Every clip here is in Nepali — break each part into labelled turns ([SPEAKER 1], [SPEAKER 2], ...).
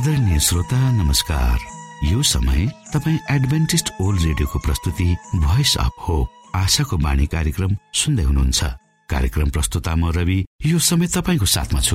[SPEAKER 1] आदरणीय श्रोता नमस्कार। यो समय तपाईँ एडभेन्टिस्ट ओल्ड रेडियोको प्रस्तुति भोइस अफ होप आशाको बाणी कार्यक्रम सुन्दै हुनुहुन्छ। कार्यक्रम प्रस्तुता म रवि यो समय तपाईको साथमा छु।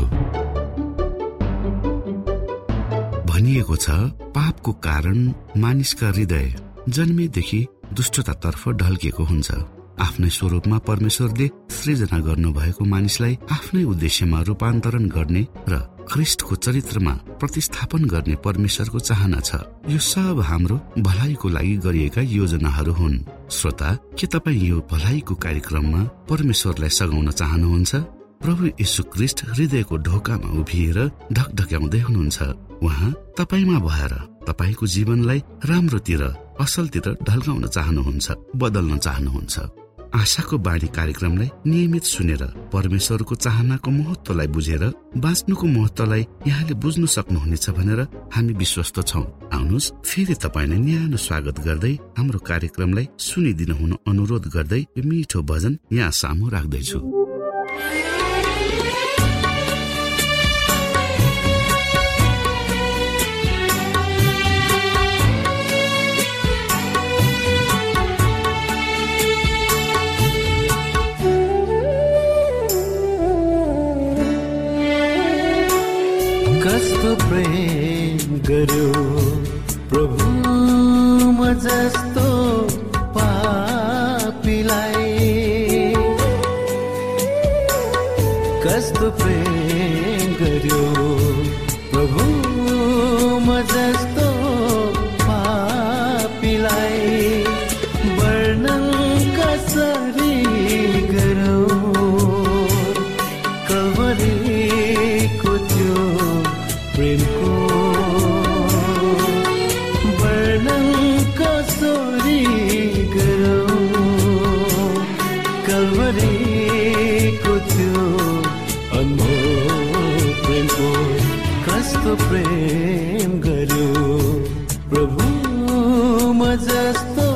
[SPEAKER 1] भनिएको छ पापको कारण मानिसका हृदय जन्मेदेखि दुष्टतातर्फ ढल्किएको हुन्छ। आफ्नै स्वरूपमा परमेश्वरले सृजना गर्नु भएको मानिसलाई आफ्नै उद्देश्यमा रूपान्तरण गर्ने र ख्रिस्टको चरित्रमा प्रतिस्थापन गर्ने परमेश्वरको चाहना छ। यो सब हाम्रो भलाइको लागि गरिएका योजनाहरू हुन्। श्रोता, के तपाईँ यो भलाइको कार्यक्रममा परमेश्वरलाई सघाउन चाहनुहुन्छ? प्रभु येशू ख्रिस्ट हृदयको ढोकामा उभिएर ढकढक्याउँदै हुनुहुन्छ। उहाँ तपाईमा भएर तपाईको जीवनलाई राम्रोतिर, असलतिर ढल्काउन चाहनुहुन्छ, बदल्न चाहनुहुन्छ। आशाको बाणी कार्यक्रमलाई नियमित सुनेर परमेश्वरको चाहनाको महत्वलाई बुझेर बाँच्नुको महत्वलाई यहाँले बुझ्नु सक्नुहुनेछ भनेर हामी विश्वस्त छौं। आउनुहोस्, फेरि तपाईलाई न्यानो स्वागत गर्दै हाम्रो कार्यक्रमलाई सुनिदिनु हुन अनुरोध गर्दै यो मिठो भजन यहाँ सामु राख्दैछु।
[SPEAKER 2] कस्तो प्रेम गर्यो प्रभु म जस्तो पापीलाई, कस्तो प्रेम गर्यो प्रभु म जस्तो पापीलाई, वर्णन कसरी गरौँ कल्वरीको त्यो प्रेमको, वर्णन कसरी गरौँ कल्वरीको त्यो अनमोल प्रेमको। कस्तो प्रेम गर्यो प्रभु म जस्तो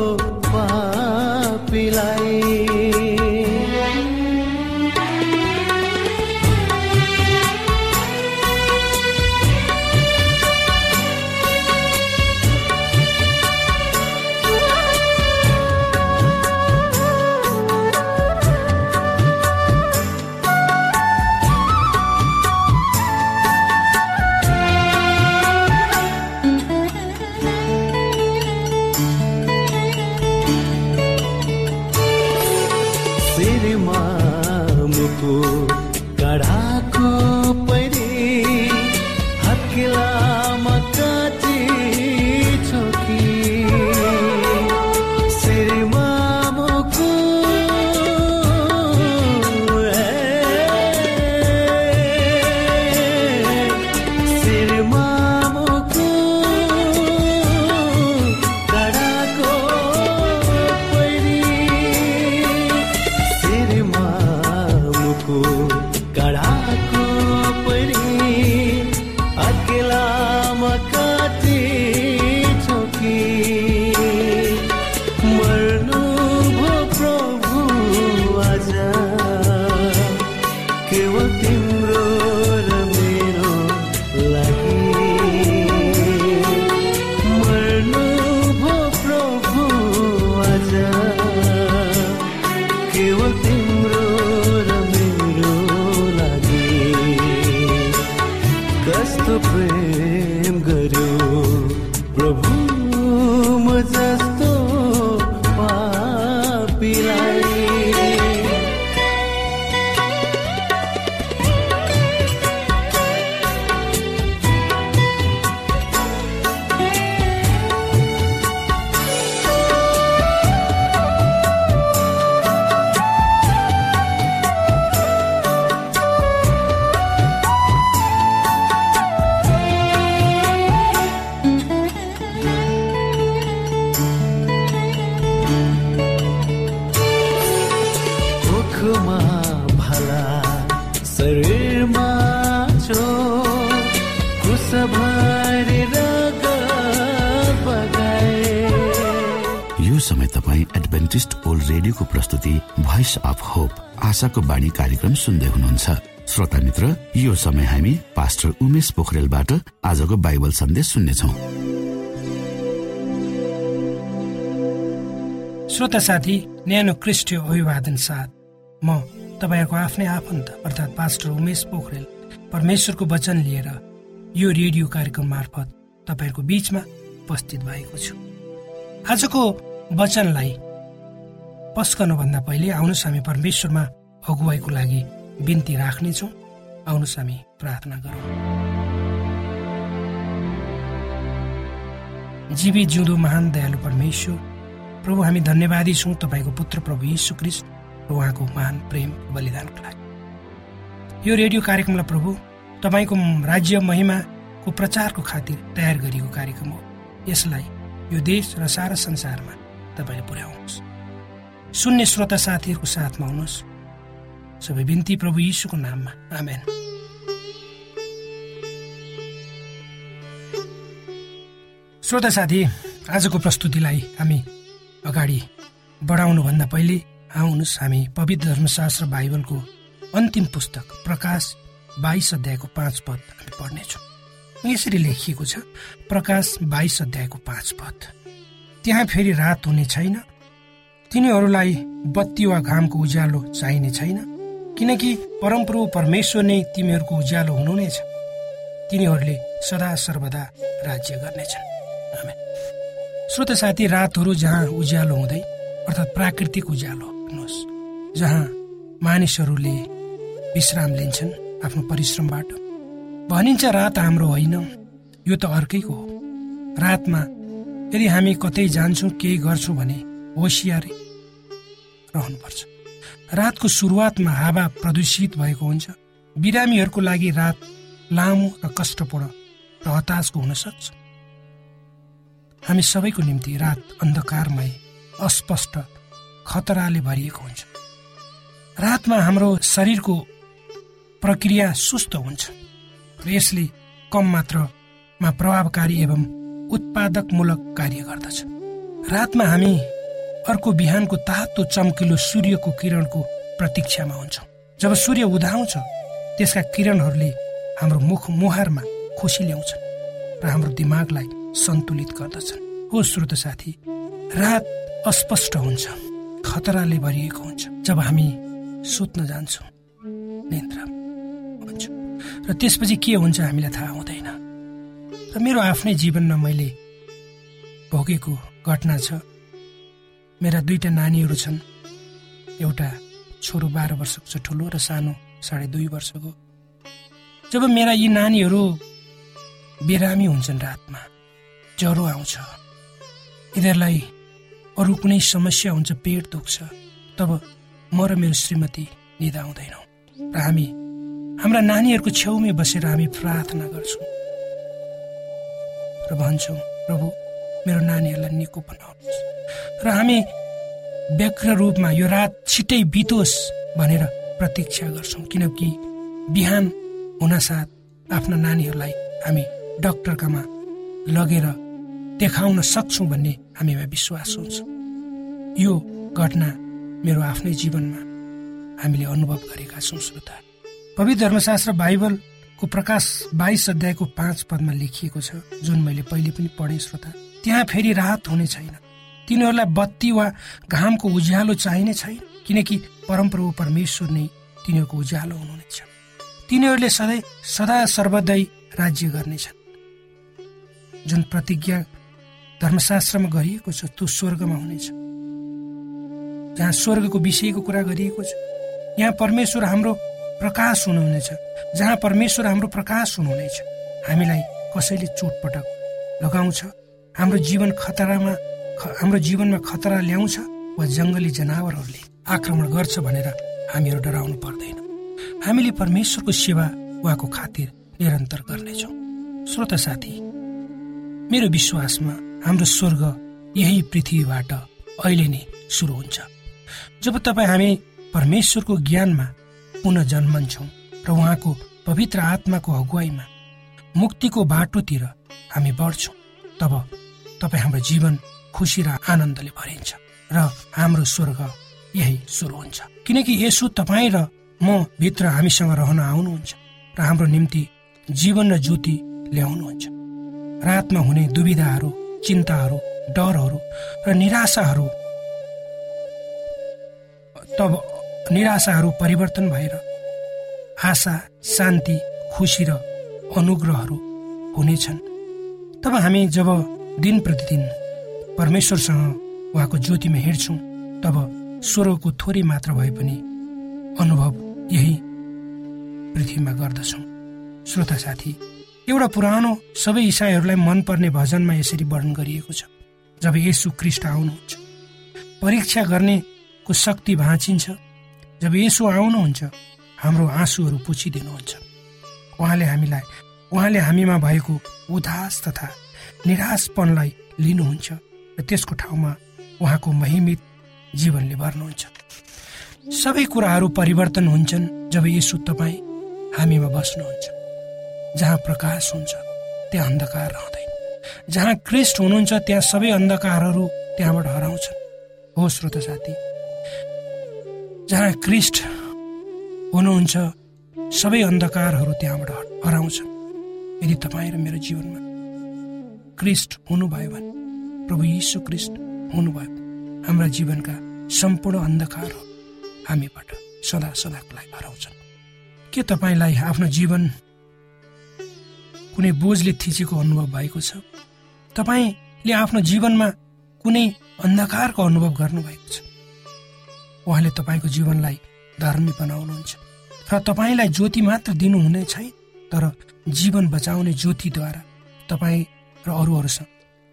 [SPEAKER 2] पापीलाई।
[SPEAKER 1] समय तपाईँ एडभेन्टिस्ट ओल्ड रेडियोको प्रस्तुति भोइस अफ होप आशाको बाणी कार्यक्रम सुन्दै हुनुहुन्छ। श्रोता मित्र, यो समय हामी पास्टर उमेश पोखरेलबाट आजको बाइबल सन्देश सुन्नेछौँ।
[SPEAKER 3] श्रोता साथी, न्यानो क्रिस्टीय अभिवादन साथ म तपाईहरुको आफ्नै आफन्त अर्थात् पास्टर उमेश पोखरेल परमेश्वरको वचन लिएर यो रेडियो कार्यक्रम मार्फत तपाईहरुको बीचमा उपस्थित भएको छु। आजको वचनलाई पस्कनुभन्दा पहिले आउनुहोस् हामी परमेश्वरमा अगुवाईको लागि बिन्ती राख्नेछौँ। आउनुहोस् हामी प्रार्थना गरौँ। जीवी जिउँदो महान दयालु परमेश्वर प्रभु, हामी धन्यवादी छौँ तपाईँको पुत्र प्रभु यीशु ख्रीष्ट र उहाँको महान प्रेम बलिदानको लागि। यो रेडियो कार्यक्रमलाई प्रभु तपाईँको राज्य महिमाको प्रचारको खातिर तयार गरिएको कार्यक्रम हो। यसलाई यो देश र सारा संसारमा तपाईँले पुर्याउनुहोस्। सुन्ने श्रोता साथीहरूको साथमा हुनुहोस्। सबै बिन्ती प्रभु यीशुको नाममा, आमेन। श्रोता साथी, आजको प्रस्तुतिलाई हामी अगाडि बढाउनुभन्दा पहिले आउनुहोस् हामी पवित्र धर्मशास्त्र बाइबलको अन्तिम पुस्तक प्रकाश 22 अध्यायको 5 पद हामी पढ्नेछौँ। यसरी लेखिएको छ, प्रकाश 22 अध्यायको 5 पद। त्यहाँ फेरि रात हुने छैन, तिनीहरूलाई बत्ती वा घामको उज्यालो चाहिने छैन, किनकि परमप्रभु परमेश्वर नै तिमीहरूको उज्यालो हुनुहुनेछ। तिनीहरूले सदा सर्वदा राज्य गर्नेछन्। आमेन। श्रोता साथी, रातहरू जहाँ उज्यालो हुँदै अर्थात् प्राकृतिक उज्यालो हेर्नुहोस्, जहाँ मानिसहरूले विश्राम लिन्छन् आफ्नो परिश्रमबाट, भनिन्छ रात हाम्रो होइन, यो त अर्कैको हो। रातमा यदि हामी कतै जान्छौँ, केही गर्छौँ भने होसियारी रहनुपर्छ। रातको सुरुवातमा हावा प्रदूषित भएको हुन्छ। बिरामीहरूको लागि रात लामो र कष्टपूर्ण र हताशको हुन सक्छ। हामी सबैको निम्ति रात अन्धकारमय, अस्पष्ट, खतराले भरिएको हुन्छ। रातमा हाम्रो शरीरको प्रक्रिया सुस्त हुन्छ र यसले कम मात्रामा प्रभावकारी एवं उत्पादकमूलक कार्य गर्दछ। रातमा हामी अर्को बिहानको तातो चम्किलो सूर्यको किरणको प्रतीक्षामा हुन्छौँ। जब सूर्य उदाउँछ, त्यसका किरणहरूले हाम्रो मुहारमा खुसी ल्याउँछन् र हाम्रो दिमागलाई सन्तुलित गर्दछन्। हो श्रोता साथी, रात अस्पष्ट हुन्छ, खतराले भरिएको हुन्छ। जब हामी सुत्न जान्छौँ, निद्रा हुन्छ र त्यसपछि के हुन्छ हामीलाई थाहा हुँदैन। र मेरो आफ्नै जीवनमा मैले भोगेको घटना छ। मेरा 2टा नानीहरू छन्। एउटा छोरो 12 वर्षको छ, ठुलो, र सानो 2.5 वर्षको। जब मेरा यी नानीहरू बिरामी हुन्छन्, रातमा ज्वरो आउँछ, यिनीहरूलाई अरू कुनै समस्या हुन्छ, पेट दुख्छ, तब म र मेरो श्रीमती निदाउँदैनौँ र हामी हाम्रा नानीहरूको छेउमै बसेर हामी प्रार्थना गर्छौँ र भन्छौँ, प्रभु मेरो नानीहरूलाई निको बनाउनुहोस्। र हामी व्यग्र रूपमा यो रात छिट्टै बितोस् भनेर प्रतीक्षा गर्छौँ, किनकि बिहान हुनसाथ आफ्ना नानीहरूलाई हामी डाक्टरकामा लगेर देखाउन सक्छौँ भन्ने हामीमा विश्वास हुन्छ। यो घटना मेरो आफ्नै जीवनमा हामीले अनुभव गरेका छौँ। श्रोता, पवित्र धर्मशास्त्र बाइबलको प्रकाश 22 अध्यायको 5 पदमा लेखिएको छ, जुन मैले पहिले पनि पढेँ। श्रोता, त्यहाँ फेरि रात हुने छैन, तिनीहरूलाई बत्ती वा घामको उज्यालो चाहिने छैन, किनकि परमप्रभु परमेश्वर नै तिनीहरूको उज्यालो हुनुहुनेछ। तिनीहरूले सदा सर्वदै राज्य गर्नेछन्। जुन प्रतिज्ञा धर्मशास्त्रमा गरिएको छ, त्यो स्वर्गमा हुनेछ, जहाँ स्वर्गको विषयको कुरा गरिएको छ। यहाँ परमेश्वर हाम्रो प्रकाश हुनुहुनेछ। जहाँ परमेश्वर हाम्रो प्रकाश हुनुहुनेछ, हामीलाई कसैले चोटपटक लगाउँछ, हाम्रो जीवनमा खतरा ल्याउँछ वा जङ्गली जनावरहरूले आक्रमण गर्छ भनेर हामीहरू डराउनु पर्दैन। हामीले परमेश्वरको सेवा उहाँको खातिर निरन्तर गर्नेछौँ। श्रोता साथी, मेरो विश्वासमा हाम्रो स्वर्ग यही पृथ्वीबाट अहिले नै सुरु हुन्छ। जब हामी परमेश्वरको ज्ञानमा पुनः जन्मन्छौँ र उहाँको पवित्र आत्माको अगुवाईमा मुक्तिको बाटोतिर हामी बढ्छौँ, तब हाम्रो जीवन खुसी र आनन्दले भरिन्छ र हाम्रो स्वर्ग यही सुरु हुन्छ। किनकि यसो तपाईँ र म भित्र हामीसँग रहन आउनुहुन्छ र हाम्रो निम्ति जीवन र ज्योति ल्याउनुहुन्छ। रातमा हुने दुविधाहरू, चिन्ताहरू, डरहरू र निराशाहरू परिवर्तन भएर आशा, शान्ति, खुसी र अनुग्रहहरू हुनेछन्। तब हामी जब दिन प्रतिदिन परमेश्वरसँग उहाँको ज्योतिमा हिँड्छौँ, तब स्वर्गको थोरै मात्र भए पनि अनुभव यही पृथ्वीमा गर्दछौँ। श्रोता साथी, एउटा पुरानो सबै इसाईहरूलाई मनपर्ने भजनमा यसरी वर्णन गरिएको छ। जब येशू ख्रीष्ट आउनुहुन्छ, परीक्षा गर्नेको शक्ति भाँचिन्छ। जब येशू आउनुहुन्छ, हाम्रो आँसुहरू पुछिदिनुहुन्छ। उहाँले हामीमा भएको उदास तथा निराशपनलाई लिनुहुन्छ र त्यसको ठाउँमा उहाँको महिमित जीवनले भर्नुहुन्छ। सबै कुराहरू परिवर्तन हुन्छन् जब येशू तपाईँ हामीमा बस्नुहुन्छ। जहाँ प्रकाश हुन्छ त्यहाँ अन्धकार रहँदैन। जहाँ ख्रीष्ट हुनुहुन्छ त्यहाँ सबै अन्धकारहरू त्यहाँबाट हराउँछन्। हो श्रोता साथी, जहाँ ख्रीष्ट हुनुहुन्छ सबै अन्धकारहरू त्यहाँबाट हराउँछन्। यदि तपाईँ र मेरो जीवनमा ख्रीष्ट हुनुभयो भने, प्रभु यीशु ख्रीष्ट हुनुभयो भने, हाम्रा जीवनका सम्पूर्ण अन्धकारहरू हामीबाट सदा सदाको लागि हराउँछन्। के तपाईँलाई आफ्नो जीवन कुनै बोझले थिचेको अनुभव भएको छ? तपाईँले आफ्नो जीवनमा कुनै अन्धकारको अनुभव गर्नुभएको छ? उहाँले तपाईँको जीवनलाई धर्मी बनाउनुहुन्छ र तपाईँलाई ज्योति मात्र दिनुहुने छैन, तर जीवन बचाउने ज्योतिद्वारा तपाईँ र अरूहरूसँग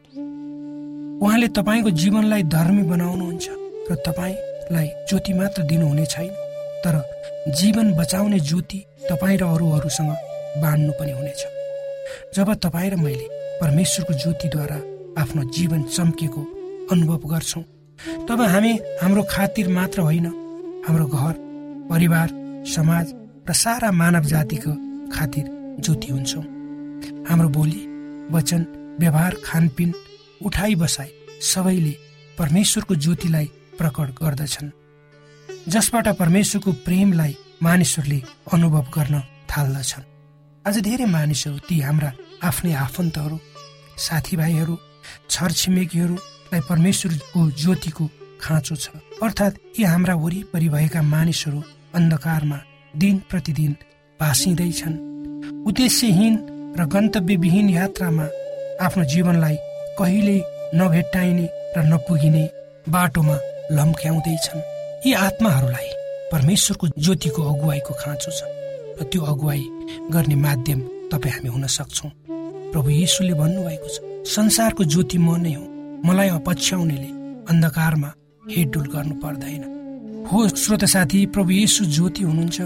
[SPEAKER 3] उहाँले तपाईँको जीवनलाई धर्मी बनाउनुहुन्छ र तपाईँलाई ज्योति मात्र दिनुहुने छैन, तर जीवन बचाउने ज्योति तपाईँ र अरूहरूसँग बाँड्नु पनि हुनेछ। जब तपाईँ र मैले परमेश्वरको ज्योतिद्वारा आफ्नो जीवन चम्केको अनुभव गर्छौँ, तब हामी हाम्रो खातिर मात्र होइन, हाम्रो घर, परिवार, समाज र सारा मानव जातिको खातिर ज्योति हुन्छौँ। हाम्रो बोली, वचन, व्यवहार, खानपिन, उठाइ बसाइ सबैले परमेश्वरको ज्योतिलाई प्रकट गर्दछन्, जसबाट परमेश्वरको प्रेमलाई मानिसहरूले अनुभव गर्न थाल्दछन्। आज धेरै मानिसहरू, ती हाम्रा आफ्नै आफन्तहरू, साथीभाइहरू, छरछिमेकीहरूलाई परमेश्वरको ज्योतिको खाँचो छ। अर्थात् यी हाम्रा वरिपरि भएका मानिसहरू अन्धकारमा दिन प्रतिदिन भाँसिँदैछन्। उद्देश्यहीन र गन्तव्यविहीन यात्रामा आफ्नो जीवनलाई कहिले नभेट्टाइने र नपुगिने बाटोमा लम्क्याउँदैछन्। यी आत्माहरूलाई परमेश्वरको ज्योतिको अगुवाईको खाँचो छ र त्यो अगुवाई गर्ने माध्यम तपाईँ हामी हुन सक्छौँ। प्रभु येशूले भन्नुभएको छ, संसारको ज्योति म नै हुँ, मलाई पछ्याउनेले अन्धकारमा हेडडुल गर्नु पर्दैन। हो श्रोता साथी, प्रभु येशू ज्योति हुनुहुन्छ।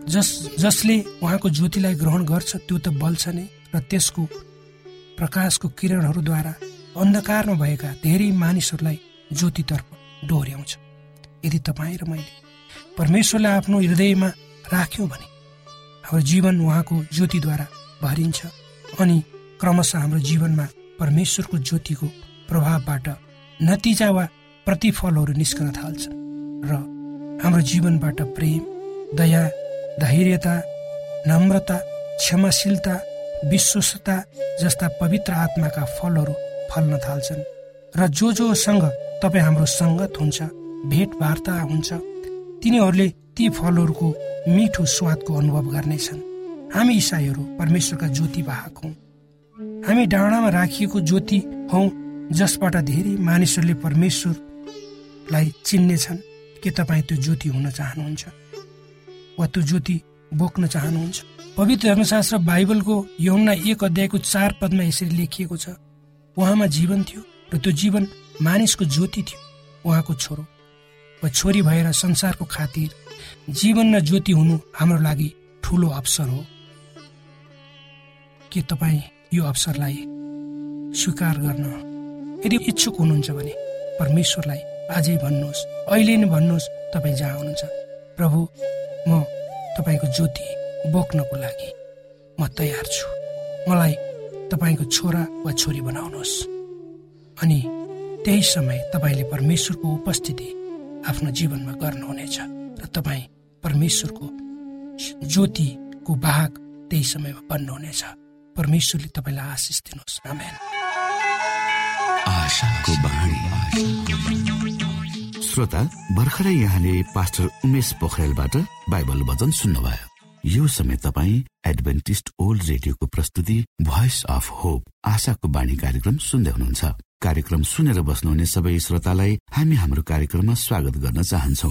[SPEAKER 3] जसले उहाँको ज्योतिलाई ग्रहण गर्छ त्यो त बल्छ नै र त्यसको प्रकाशको किरणहरूद्वारा अन्धकारमा भएका धेरै मानिसहरूलाई ज्योतितर्फ डोर्याउँछ। यदि तपाईँ र मैले परमेश्वरलाई आफ्नो हृदयमा राख्यौँ भने हाम्रो जीवन उहाँको ज्योतिद्वारा भरिन्छ अनि क्रमशः हाम्रो जीवनमा परमेश्वरको ज्योतिको प्रभावबाट नतिजा वा प्रतिफलहरू निस्कन थाल्छन् र हाम्रो जीवनबाट प्रेम, दया, धैर्यता, नम्रता, क्षमाशीलता, विश्वस्तता जस्ता पवित्र आत्माका फलहरू फल्न थाल्छन् र जोसँग तपाईँ हाम्रो सङ्गत हुन्छ, भेटवार्ता हुन्छ, तिनीहरूले ती फलहरूको मिठो स्वादको अनुभव गर्नेछन्। हामी इसाईहरू परमेश्वरका ज्योति वाहक हौँ। हामी डाँडामा राखिएको ज्योति हौँ, जसबाट धेरै मानिसहरूले परमेश्वरलाई चिन्नेछन्। के तपाईँ त्यो ज्योति हुन चाहनुहुन्छ वा त्यो ज्योति बोक्न चाहनुहुन्छ? पवित्र धर्मशास्त्र बाइबलको यूहन्ना 1:4 यसरी लेखिएको छ, उहाँमा जीवन थियो र त्यो जीवन मानिसको ज्योति थियो। उहाँको छोरो वा छोरी भएर संसारको खातिर जीवन र ज्योति हुनु हाम्रो लागि ठुलो अवसर हो। के तपाईँ यो अवसरलाई स्वीकार गर्न यदि इच्छुक हुनुहुन्छ भने परमेश्वरलाई आजै भन्नुहोस्, अहिले नै भन्नुहोस्, तपाईँ जहाँ हुनुहुन्छ, प्रभु म तपाईँको ज्योति बोक्नको लागि म तयार छु, मलाई तपाईँको छोरा वा छोरी बनाउनुहोस्। अनि त्यही समय तपाईँले परमेश्वरको उपस्थिति आफ्नो जीवनमा गर्नुहुनेछ र तपाईँ परमेश्वरको ज्योतिको वाहक त्यही समयमा बन्नुहुनेछ। परमेश्वरले तपाईँलाई आशिष दिनुहोस्। आमेन।
[SPEAKER 1] श्रोता, भर्खरै यहाँले पास्टर उमेश पोखरेलबाट बाइबल वचन सुन्नुभयो। यो समय तपाईँ एडभेन्टिस्ट ओल्ड रेडियोको प्रस्तुति भोइस अफ होप आशाको बाणी कार्यक्रम सुन्दै हुनुहुन्छ। कार्यक्रम सुनेर बस्नुहुने सबै श्रोतालाई हामी हाम्रो कार्यक्रममा स्वागत गर्न चाहन्छौ।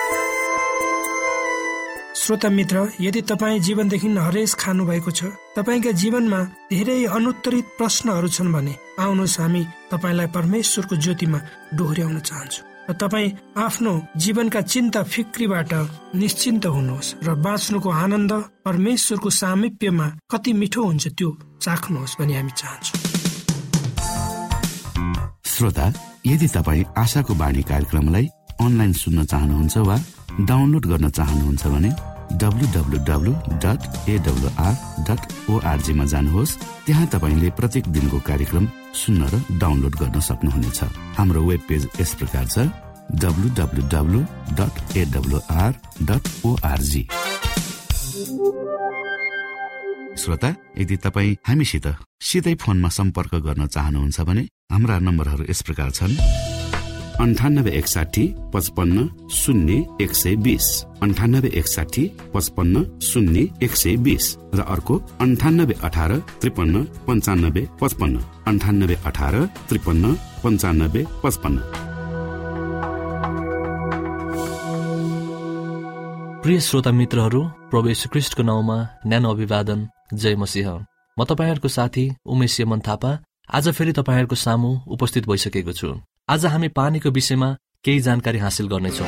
[SPEAKER 3] श्रोता मित्र, यदि तपाईँ जीवनदेखि हरेस खानु भएको छ, तपाईँका जीवनमा धेरै अनुत्तरित प्रश्नहरू छन् भने आउनुहोस्, हामी तपाईँलाई परमेश्वरको ज्योतिमा डोहोर्याउन चाहन्छौँ र तपाईँ आफ्नो जीवनका चिन्ता फिक्रीबाट निश्चिन्त हुनुहोस् र बाँच्नुको आनन्द परमेश्वरको सामिप्यमा कति मिठो हुन्छ त्यो चाख्नुहोस् भनी हामी चाहन्छौँ।
[SPEAKER 1] श्रोता, यदि तपाईँ आशाको बाणी कार्यक्रमलाई अनलाइन सुन्न चाहनुहुन्छ वा डाउनलोड गर्न चाहनुहुन्छ भने www.awr.org मा जानुहोस्। त्यहाँ तपाईले प्रत्येक दिनको कार्यक्रम सुन्न र डाउनलोड गर्न सक्नुहुनेछ। हाम्रो वेब पेज यस प्रकार छ www.awr.org। श्रोता, यदि तपाईँ हामीसित सिधै फोनमा सम्पर्क गर्न चाहनुहुन्छ भने हाम्रा नम्बरहरू यस प्रकार छन्: 9861 55 0 120, 9861 55 0 120 र अर्को 9818 53 95 55, 9818 53 95 55।
[SPEAKER 4] प्रिय श्रोता मित्रहरू, प्रभु येशू ख्रीष्टको नाउँमा न्यानो अभिवादन। जय मसीह। म तपाईहरुको साथी उमेश यमन थापा आज फेरि तपाईहरुको सामु उपस्थित भइसकेको छु। आज हामी पानीको विषयमा केही जानकारी हासिल गर्नेछौँ।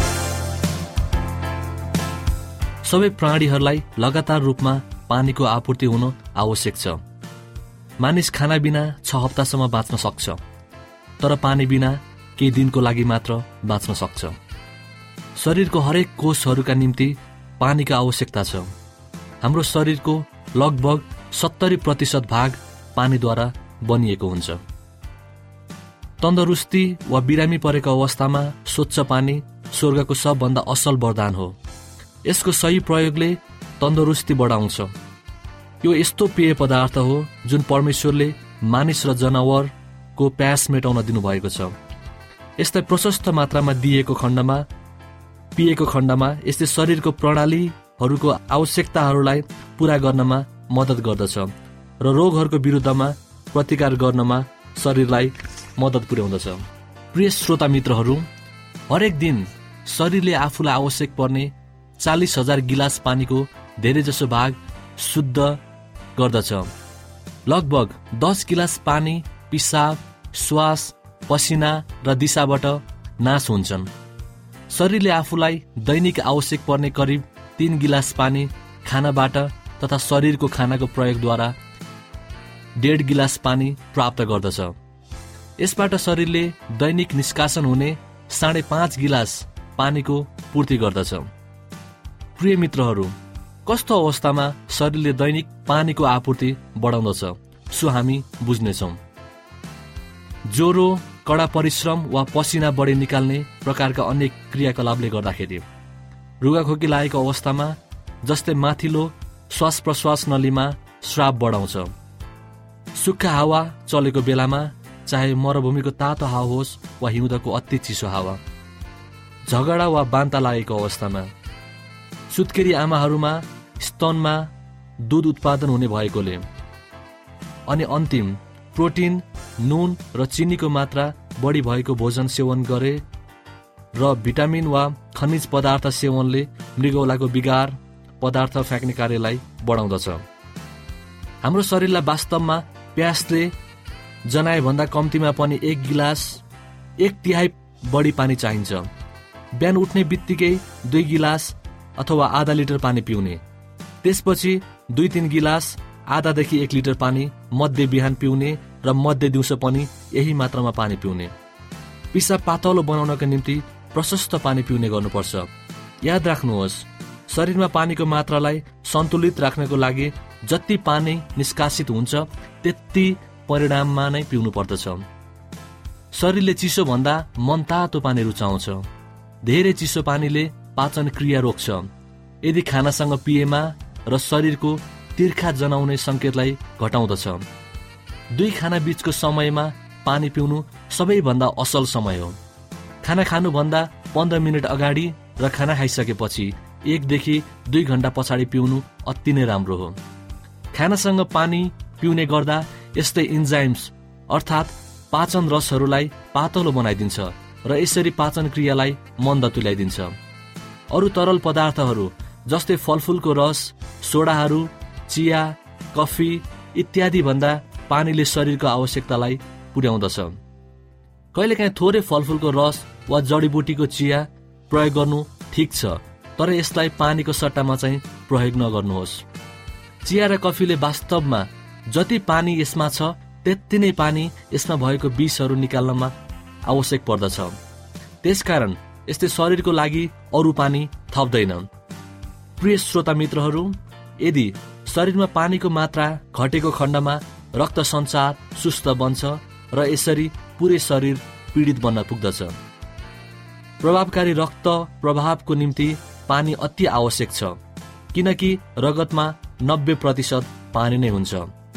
[SPEAKER 4] सबै प्राणीहरूलाई लगातार रूपमा पानीको आपूर्ति हुन आवश्यक छ। मानिस खाना बिना 6 हप्तासम्म बाँच्न सक्छ, तर पानी बिना केही दिनको लागि मात्र बाँच्न सक्छ। शरीरको हरेक कोषहरूका निम्ति पानीको आवश्यकता छ। हाम्रो शरीरको लगभग 70% भाग पानीद्वारा बनिएको हुन्छ। तन्दुरुस्ती वा बिरामी परेको अवस्थामा स्वच्छ पानी स्वर्गको सबभन्दा असल वरदान हो। यसको सही प्रयोगले तन्दुरुस्ती बढाउँछ। यो यस्तो पेय पदार्थ हो जुन परमेश्वरले मानिस र जनावरको प्यास मेटाउन दिनुभएको छ। यसलाई प्रशस्त मात्रामा दिएको खण्डमा पिएको खण्डमा यसले शरीरको प्रणालीहरूको आवश्यकताहरूलाई पूरा गर्नमा मद्दत गर्दछ र रोगहरूको विरुद्धमा प्रतिकार गर्नमा शरीरलाई मद्दत पुर्याउँदछ। प्रिय श्रोता मित्रहरू, हरेक दिन शरीरले आफूलाई आवश्यक पर्ने 40,000 गिलास पानीको धेरैजसो भाग शुद्ध गर्दछ। लगभग 10 गिलास पानी पिसाब, श्वास, पसिना र दिशाबाट नाश हुन्छन्। शरीरले आफूलाई दैनिक आवश्यक पर्ने करिब 3 गिलास पानी खानाबाट तथा शरीरको खानाको प्रयोगद्वारा 1.5 गिलास पानी प्राप्त गर्दछ। यसबाट शरीरले दैनिक निष्कासन हुने 5.5 गिलास पानीको पूर्ति गर्दछ। प्रिय मित्रहरू, कस्तो अवस्थामा शरीरले दैनिक पानीको आपूर्ति बढाउँदछ सो हामी बुझ्नेछौँ। ज्वरो, कडा परिश्रम वा पसिना बढी निकाल्ने प्रकारका अनेक क्रियाकलापले गर्दाखेरि, रुगाखोकी लागेको अवस्थामा जस्तै माथिल्लो श्वास प्रश्वास नलीमा श्राप बढाउँछ। सुक्खा हावा चलेको बेलामा, चाहे मरुभूमिको तातो हावा होस् वा हिउँदको अति चिसो हावा, झगडा वा बान्ता लागेको अवस्थामा, सुत्केरी आमाहरूमा स्तनमा दूध उत्पादन हुने भएकोले, अनि अन्तिम प्रोटिन, नुन र चिनीको मात्रा बढी भएको भोजन सेवन गरे र भिटामिन वा खनिज पदार्थ सेवनले मृगौलाको बिगार पदार्थ फ्याँक्ने कार्यलाई बढाउँदछ। हाम्रो शरीरलाई वास्तवमा प्यासले जनाए भन्दा कम्तीमा पनि 1 गिलास 1/3 बढी पानी चाहिन्छ। बिहान उठ्ने बित्तिकै 2 गिलास अथवा आधा लिटर पानी पिउने, त्यसपछि 2-3 गिलास आधादेखि 1 लिटर पानी मध्य बिहान पिउने र मध्य दिउँसो पनि यही मात्रामा पानी पिउने। पिसाब पातलो बनाउनका निम्ति प्रशस्त पानी पिउने गर्नुपर्छ। याद राख्नुहोस्, शरीरमा पानीको मात्रालाई सन्तुलित राख्नको लागि जति पानी निष्कासित हुन्छ त्यति परिणाममा नै पिउनु पर्दछ। शरीरले चिसो भन्दा मनतातो पानी रुचाउँछ। धेरै चिसो पानीले पाचन क्रिया रोक्छ। यदि खानासँग पिएमा र शरीरको तिर्खा जनाउने सङ्केतलाई घटाउँदछ। दुई खाना बीचको समयमा पानी पिउनु सबैभन्दा असल समय हो। खाना खानुभन्दा 15 मिनट अगाडि र खाना खाइसकेपछि 1 देखि 2 घण्टा पछाडि पिउनु अति नै राम्रो हो। खानासँग पानी पिउने गर्दा यस्तै इन्जाइम्स अर्थात् पाचन रसहरूलाई पातलो बनाइदिन्छ र यसरी पाचन क्रियालाई मन्द तुल्याइदिन्छ। अरू तरल पदार्थहरू जस्तै फलफुलको रस, सोडाहरू, चिया, कफी इत्यादि भन्दा पानीले शरीरको आवश्यकतालाई पुर्याउँदछ। कहिलेकाहीँ थोरै फलफुलको रस वा जडीबुटीको चिया प्रयोग गर्नु ठिक छ, तर यसलाई पानीको सट्टामा चाहिँ प्रयोग नगर्नुहोस्। चिया र कफीले वास्तवमा जति पानी यसमा छ त्यति नै पानी यसमा भएको विषहरू निकाल्नमा आवश्यक पर्दछ। त्यसकारण यसले शरीरको लागि अरू पानी थप्दैन। प्रिय श्रोता मित्रहरू, यदि शरीरमा पानीको मात्रा घटेको खण्डमा रक्त सञ्चार सुस्त बन्छ र यसरी पुरै शरीर पीडित बन्न पुग्दछ। प्रभावकारी रक्त प्रभावको निम्ति पानी अति आवश्यक छ, किनकि रगतमा 90% पानी नै हुन्छ।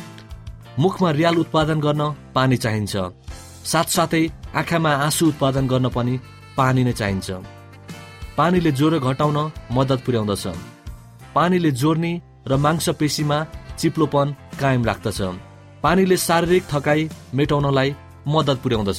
[SPEAKER 4] मुखमा रियाल उत्पादन गर्न पानी चाहिन्छ, साथसाथै आँखामा आँसु उत्पादन गर्न पनि पानी नै चाहिन्छ। पानीले ज्वरो घटाउन मद्दत पुर्याउँदछ। पानीले जोर्नी र मांसपेशीमा चिप्लोपन कायम राख्दछ। पानीले शारीरिक थकाइ मेटाउनलाई मद्दत पुर्याउँदछ।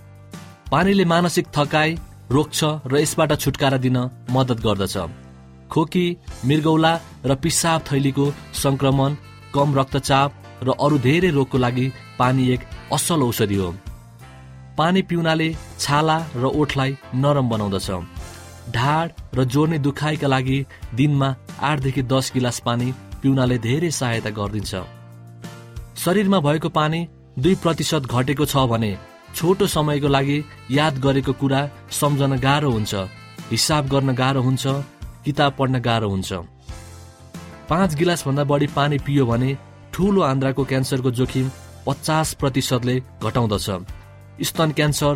[SPEAKER 4] पानीले मानसिक थकाइ रोक्छ र यसबाट छुटकारा दिन मद्दत गर्दछ। खोकी, मृगौला र पिसाब थैलीको संक्रमण, कम रक्तचाप र अरू धेरै रोगको लागि पानी एक असल औषधि हो। पानी पिउनाले छाला र ओठलाई नरम बनाउँदछ। ढाड र जोर्नी दुखाइका लागि दिनमा 8 देखि 10 गिलास पानी पिउनाले धेरै सहायता गर्दिन्छ। शरीरमा भएको पानी 2% घटेको छ भने छोटो समयको लागि याद गरेको कुरा सम्झन गाह्रो हुन्छ, हिसाब गर्न गाह्रो हुन्छ, किताब पढ्न गाह्रो हुन्छ। 5 गिलास भन्दा बढी पानी पियो भने ठूलो आन्द्राको क्यान्सरको जोखिम 50%ले घटाउँदछ। स्तन क्यान्सर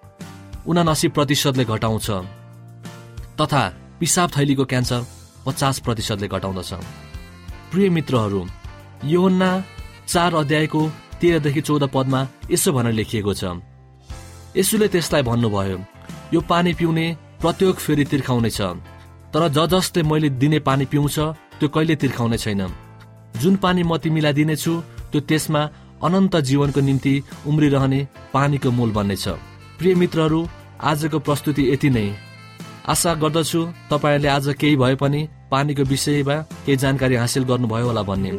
[SPEAKER 4] 79%ले घटाउँछ तथा पिसाब थैलीको क्यान्सर 50%ले घटाउँदछ। प्रिय मित्रहरू, यूहन्ना 4 अध्यायको 13 देखि 14 पदमा यसो भनेर लेखिएको छ। यसुले त्यसलाई भन्नुभयो, यो पानी पिउने प्रत्येक फेरि तिर्खाउने छ, तर जसले मैले दिने पानी पिउँछ त्यो कहिले तिर्खाउने छैन। जुन पानी म तिमीलाई दिनेछु त्यो त्यसमा अनन्त जीवनको निम्ति उम्रिरहने पानीको मूल बन्नेछ। प्रिय मित्रहरू, आजको प्रस्तुति यति नै। आशा गर्दछु तपाईहरूले आज केही भए पनि पानीको विषयमा केही जानकारी हासिल गर्नुभयो होला भन्ने।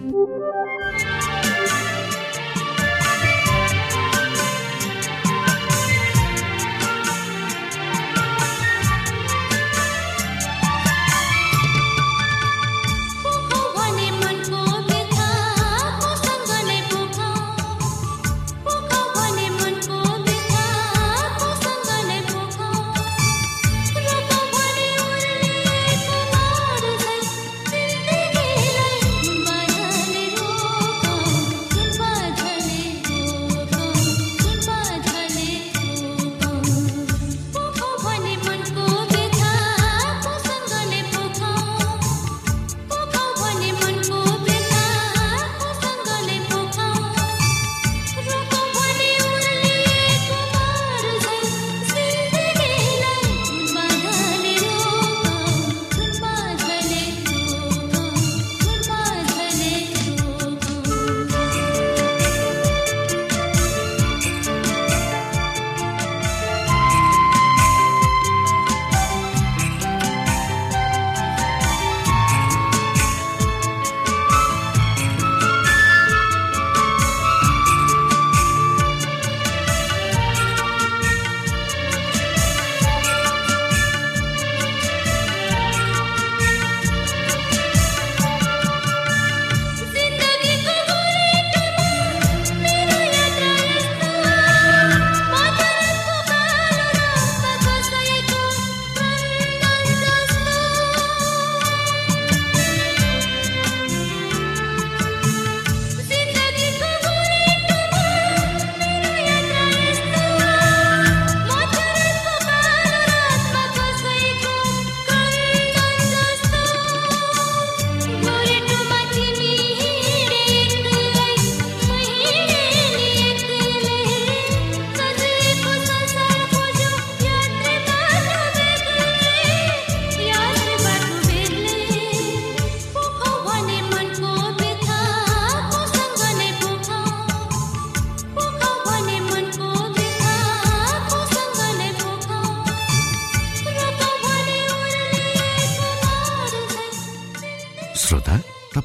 [SPEAKER 5] Bye.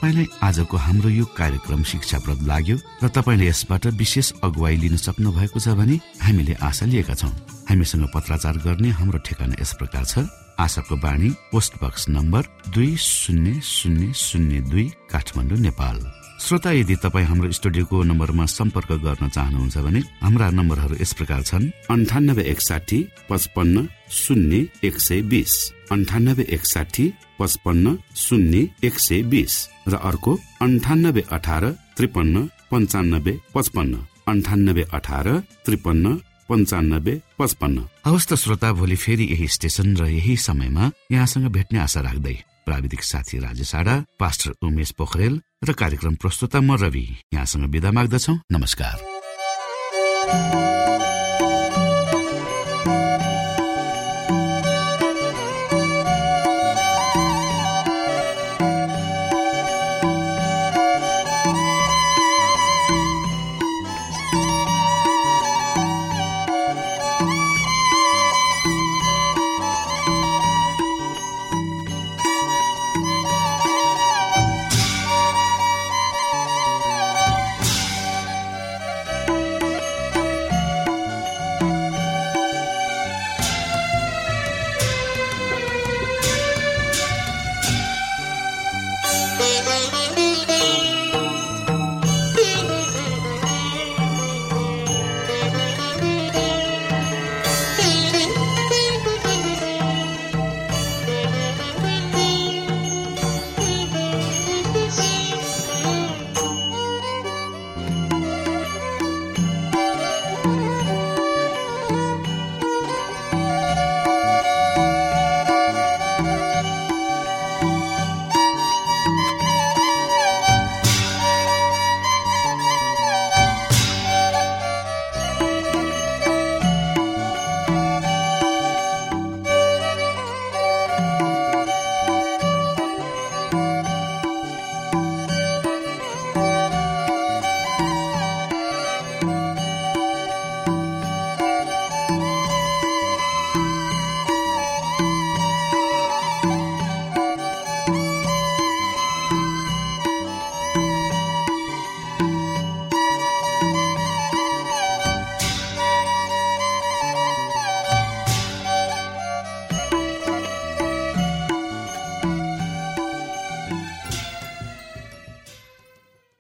[SPEAKER 1] तपाईलाई आजको हाम्रो यो कार्यक्रम शिक्षाप्रद लाग्यो र तपाईले यसबाट विशेष अगुवाई लिन सक्नु भएको छ भने हामीले आशा लिएका छौं। हामीसँग पत्राचार गर्ने हाम्रो ठेगाना यस प्रकार छ: आशाको बाणी, post box number 200002, Kathmandu, Nepal. श्रोता, यदि तपाईँ हाम्रो स्टुडियोको नम्बरमा सम्पर्क गर्न चाहनुहुन्छ भने हाम्रा नम्बरहरू यस प्रकार छन्: 9861 55 0 120, 9861 55 0 120 र अर्को 9818 53 95 55, 9818 53 95 55। हवस् त श्रोता, भोलि फेरि यही स्टेशन र यही समयमा यहाँसँग भेट्ने आशा राख्दै प्राविधिक साथी राजेश आडा, पास्टर उमेश पोखरेल र कार्यक्रम प्रस्तुता म रवि यहाँसँग बिदा माग्दछौ। नमस्कार।